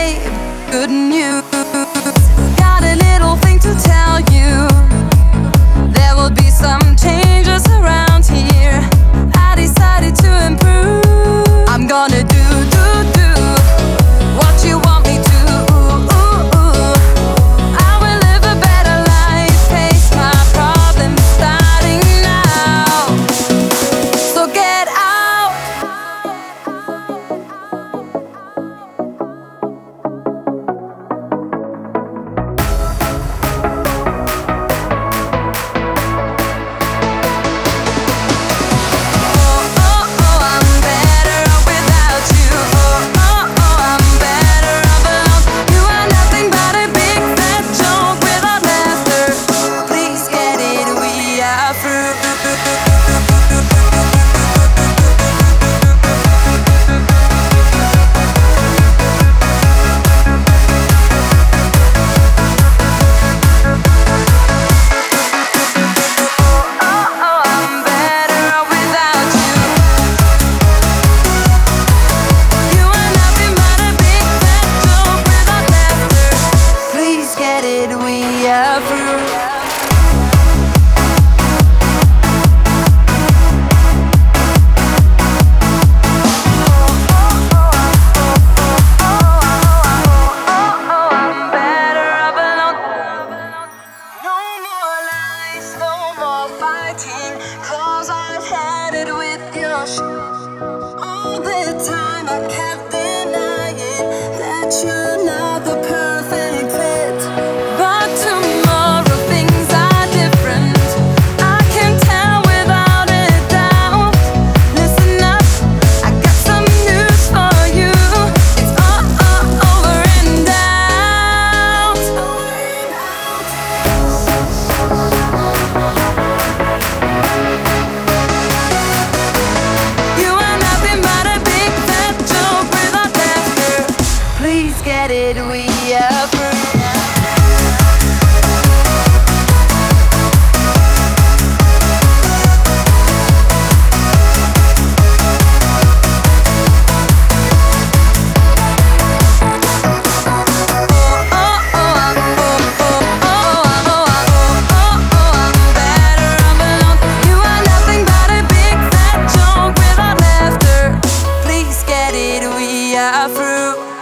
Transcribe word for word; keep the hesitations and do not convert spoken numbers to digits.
babe, good news. Got a little thing to tell you. There will be some changes around here. I decided to improve. I'm gonna do, do, do what you want me to. I will live a better life, face my problems starting now. So get out. We are through. Cause I've had it with your shit. All the time I kept denying that you're not the perfect fit. But tomorrow things are different. I can tell without a doubt. Listen up, I got some news for you. It's all, all over and out. You are nothing but a big fat joke without laughter. Please get it, we are through. We are through.